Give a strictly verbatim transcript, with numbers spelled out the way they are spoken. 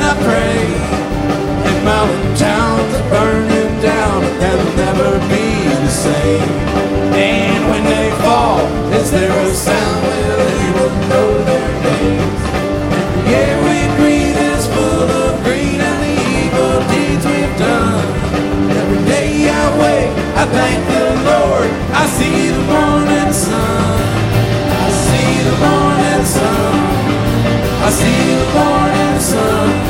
I pray. And mountain towns are burning down and they'll never be the same. And when they fall, is there a sound? Will it